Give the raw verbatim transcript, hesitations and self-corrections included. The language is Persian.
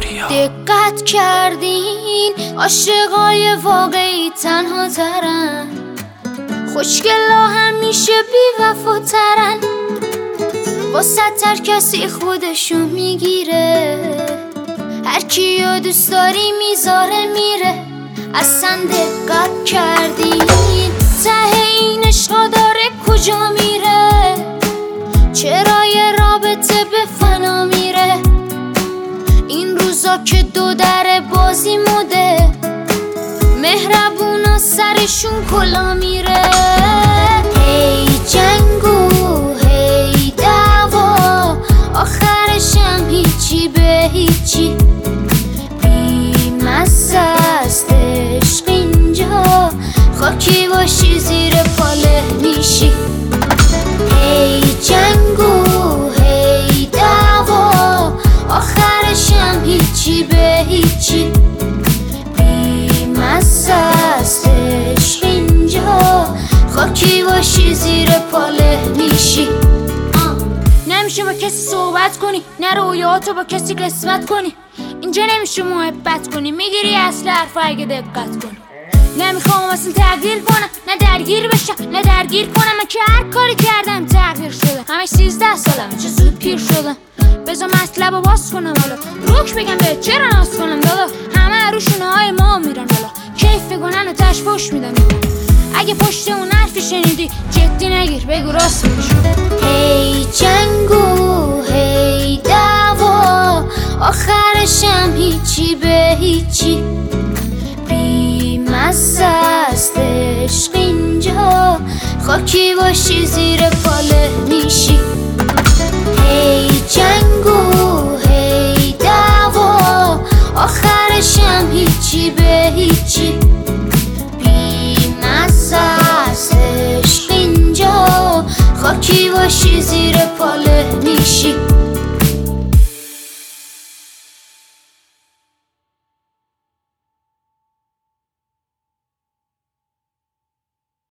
دقت کردین عاشقای واقعی تنها ترن، خوشگلا همیشه بی وفاترن، واسه هر کسی خودشو میگیره، هر کیو دوست داری میذاره میره. اصلا دقت کردین ته این عشقا داره کجا میره؟ چرا یه رابطه به فنا میره؟ این روزا که دو در بازی موده، مهربونا سرشون کلا میره. هی جنگو هی دعوا، آخرش هم هیچی به هیچی. بی‌مزه است عشق اینجا، خاکی باشی زیر پاله میشی. هی جنگو هی دعوا، آخرش هم هیچی به هیچی. بی‌مزه است عشق اینجا، خاکی باشی زیر پاله میشی. نمیشه با کسی صحبت کنی، نه رویاتو با کسی قسمت کنی. اینجا نمیشه محبت کنی، میگیری اصل حرف اگه دقت کنی. نمیخوام اصلا تغییر کنم، نه درگیر بشم نه درگیر کنم. من که هر کاری کردم تغییر شدم، همش سیزده سالمه چه زود پیر شدم. بذار مطلب رو باز کنم حالا، روک بگم به چرا ناز کنم دادا. همه روشونه های ما میرن بالا، کیف بگنن و تش پشت میدم. اگه پشت اون حرفی شنیدی جدی نگیر، بگو راست میگی. هی جنگو هی دعوا، آخرش هم هیچی به هیچی. بی‌مزه است عشق اینجا، خاکی باشی زیر پاله میشی. هی جنگو هی دعوا، آخرش هم هیچی به هیچی. بی‌مزه است عشق اینجا، خاکی باشی زیر پاله میشی.